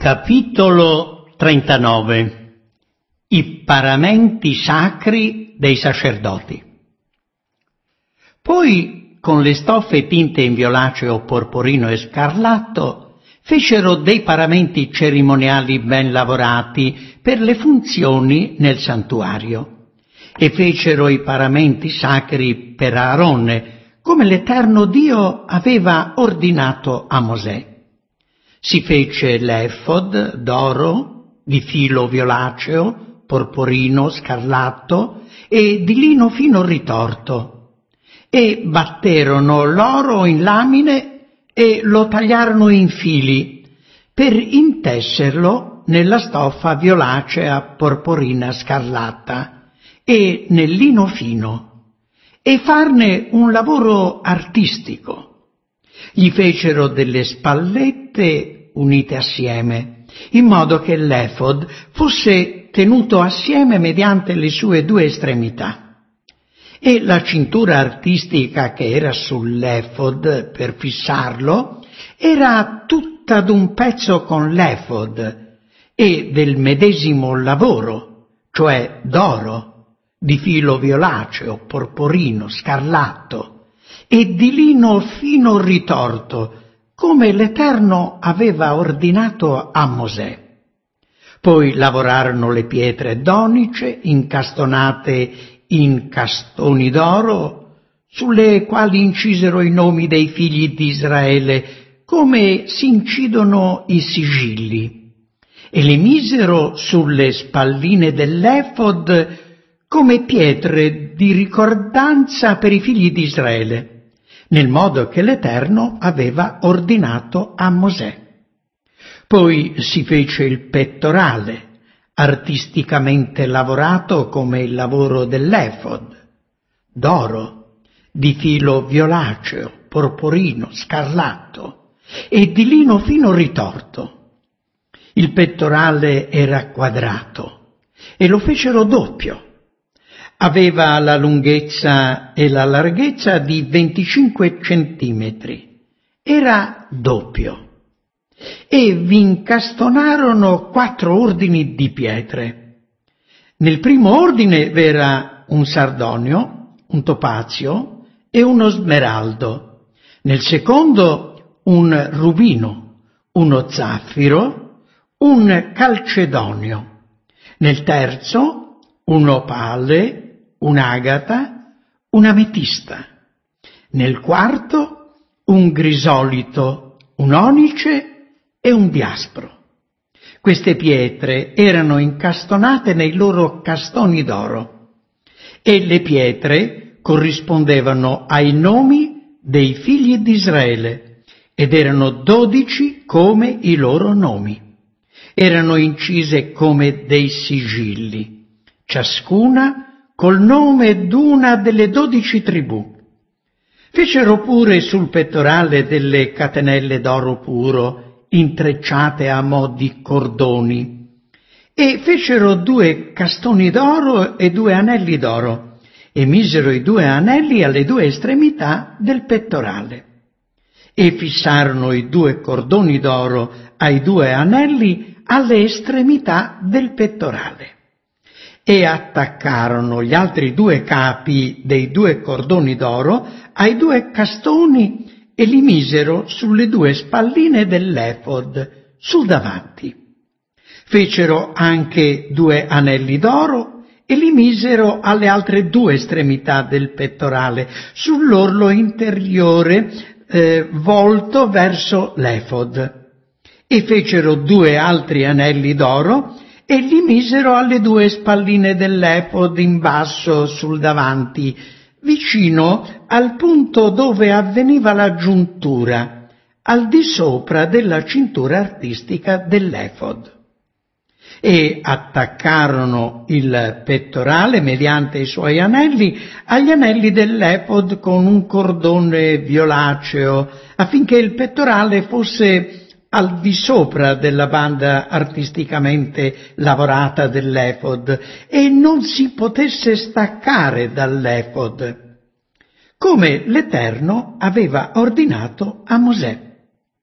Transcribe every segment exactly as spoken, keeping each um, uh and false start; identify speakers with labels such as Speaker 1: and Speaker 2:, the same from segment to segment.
Speaker 1: Capitolo trentanove. I paramenti sacri dei sacerdoti. Poi, con le stoffe tinte in violaceo, porporino e scarlatto, fecero dei paramenti cerimoniali ben lavorati per le funzioni nel santuario, e fecero i paramenti sacri per Aarone, come l'Eterno Dio aveva ordinato a Mosè. Si fece l'efod d'oro, di filo violaceo, porporino, scarlatto e di lino fino ritorto, e batterono l'oro in lamine e lo tagliarono in fili per intesserlo nella stoffa violacea, porporina, scarlatta e nel lino fino, e farne un lavoro artistico. Gli fecero delle spallette unite assieme, in modo che l'efod fosse tenuto assieme mediante le sue due estremità. E la cintura artistica che era sull'efod per fissarlo era tutta d'un pezzo con l'efod e del medesimo lavoro, cioè d'oro, di filo violaceo, porporino, scarlatto e di lino fino ritorto, come l'Eterno aveva ordinato a Mosè. Poi lavorarono le pietre d'onice incastonate in castoni d'oro, sulle quali incisero i nomi dei figli di Israele, come si incidono i sigilli, e le misero sulle spalline dell'efod come pietre di ricordanza per i figli di Israele, nel modo che l'Eterno aveva ordinato a Mosè. Poi si fece il pettorale, artisticamente lavorato come il lavoro dell'efod, d'oro, di filo violaceo, porporino, scarlatto e di lino fino ritorto. Il pettorale era quadrato e lo fecero doppio. Aveva la lunghezza e la larghezza di venticinque centimetri. Era doppio. E vi incastonarono quattro ordini di pietre. Nel primo ordine v'era un sardonio, un topazio e uno smeraldo. Nel secondo un rubino, uno zaffiro, un calcedonio. Nel terzo un opale, un'agata, un'ametista. Nel quarto un grisolito, un onice e un diaspro. Queste pietre erano incastonate nei loro castoni d'oro, e le pietre corrispondevano ai nomi dei figli di Israele, ed erano dodici come i loro nomi. Erano incise come dei sigilli, ciascuna col nome d'una delle dodici tribù. Fecero pure sul pettorale delle catenelle d'oro puro, intrecciate a mo' di cordoni, e fecero due castoni d'oro e due anelli d'oro, e misero i due anelli alle due estremità del pettorale, e fissarono i due cordoni d'oro ai due anelli alle estremità del pettorale, e attaccarono gli altri due capi dei due cordoni d'oro ai due castoni e li misero sulle due spalline dell'efod, sul davanti. Fecero anche due anelli d'oro e li misero alle altre due estremità del pettorale, sull'orlo interiore eh, volto verso l'efod. E fecero due altri anelli d'oro e li misero alle due spalline dell'efod in basso sul davanti, vicino al punto dove avveniva la giuntura, al di sopra della cintura artistica dell'efod. E attaccarono il pettorale mediante i suoi anelli agli anelli dell'efod con un cordone violaceo, affinché il pettorale fosse al di sopra della banda artisticamente lavorata dell'efod e non si potesse staccare dall'efod, come l'Eterno aveva ordinato a Mosè.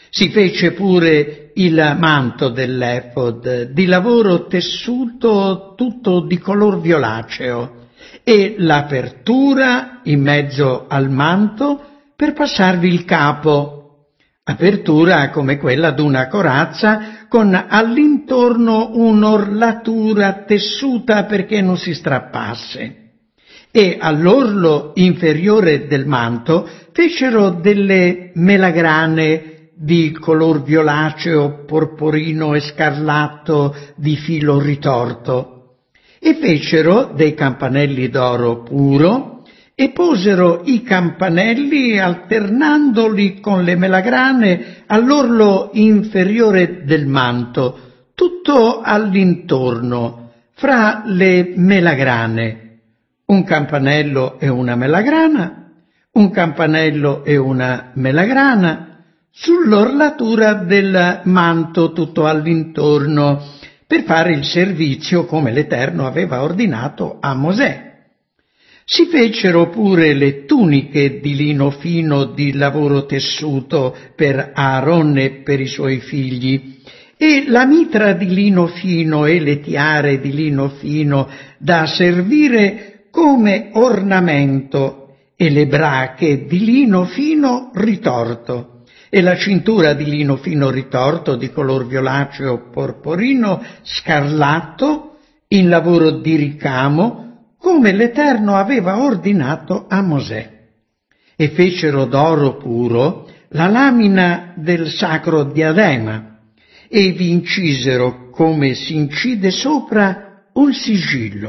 Speaker 1: Si fece pure il manto dell'efod, di lavoro tessuto tutto di color violaceo, e l'apertura in mezzo al manto per passarvi il capo, apertura come quella d'una corazza con all'intorno un'orlatura tessuta perché non si strappasse. E all'orlo inferiore del manto fecero delle melagrane di color violaceo, porporino e scarlatto di filo ritorto, e fecero dei campanelli d'oro puro e posero i campanelli alternandoli con le melagrane all'orlo inferiore del manto, tutto all'intorno, fra le melagrane. Un campanello e una melagrana, un campanello e una melagrana, sull'orlatura del manto tutto all'intorno, per fare il servizio come l'Eterno aveva ordinato a Mosè. Si fecero pure le tuniche di lino fino di lavoro tessuto per Aaron e per i suoi figli, e la mitra di lino fino e le tiare di lino fino da servire come ornamento, e le brache di lino fino ritorto, e la cintura di lino fino ritorto di color violaceo porporino scarlatto in lavoro di ricamo, come l'Eterno aveva ordinato a Mosè. E fecero d'oro puro la lamina del sacro diadema, e vi incisero, come si incide sopra, un sigillo: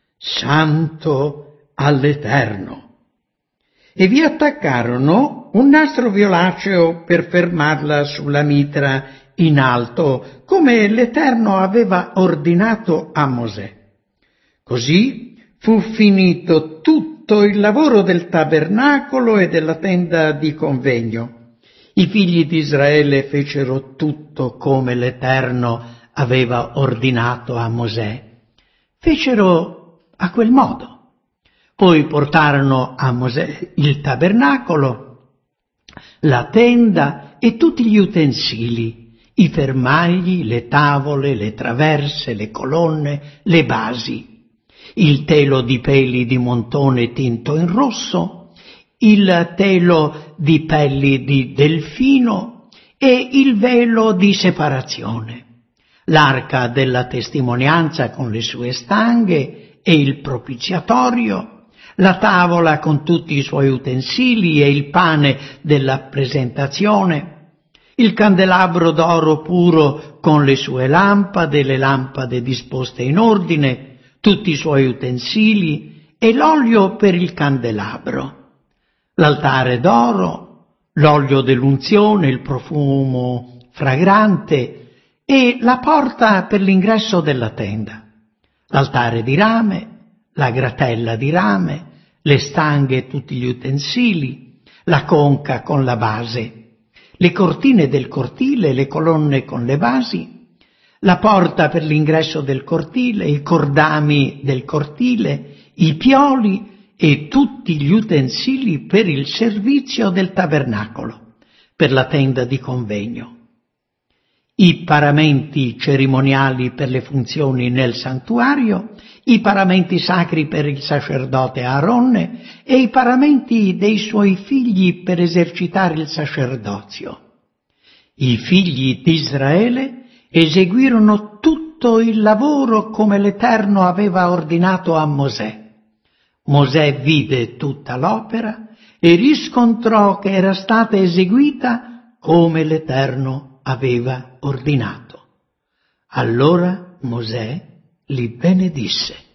Speaker 1: Santo all'Eterno. E vi attaccarono un nastro violaceo per fermarla sulla mitra in alto, come l'Eterno aveva ordinato a Mosè. Così fu finito tutto il lavoro del tabernacolo e della tenda di convegno. I figli di Israele fecero tutto come l'Eterno aveva ordinato a Mosè. Fecero a quel modo. Poi portarono a Mosè il tabernacolo, la tenda e tutti gli utensili, i fermagli, le tavole, le traverse, le colonne, le basi, il telo di peli di montone tinto in rosso, il telo di pelli di delfino e il velo di separazione, l'arca della testimonianza con le sue stanghe e il propiziatorio, la tavola con tutti i suoi utensili e il pane della presentazione, il candelabro d'oro puro con le sue lampade, le lampade disposte in ordine, tutti i suoi utensili e l'olio per il candelabro, l'altare d'oro, l'olio dell'unzione, il profumo fragrante e la porta per l'ingresso della tenda, l'altare di rame, la gratella di rame, le stanghe e tutti gli utensili, la conca con la base, le cortine del cortile, le colonne con le basi, la porta per l'ingresso del cortile, i cordami del cortile, i pioli e tutti gli utensili per il servizio del tabernacolo, per la tenda di convegno, i paramenti cerimoniali per le funzioni nel santuario, i paramenti sacri per il sacerdote Aaronne e i paramenti dei suoi figli per esercitare il sacerdozio. I figli di Israele eseguirono tutto il lavoro come l'Eterno aveva ordinato a Mosè. Mosè vide tutta l'opera e riscontrò che era stata eseguita come l'Eterno aveva ordinato. Allora Mosè li benedisse.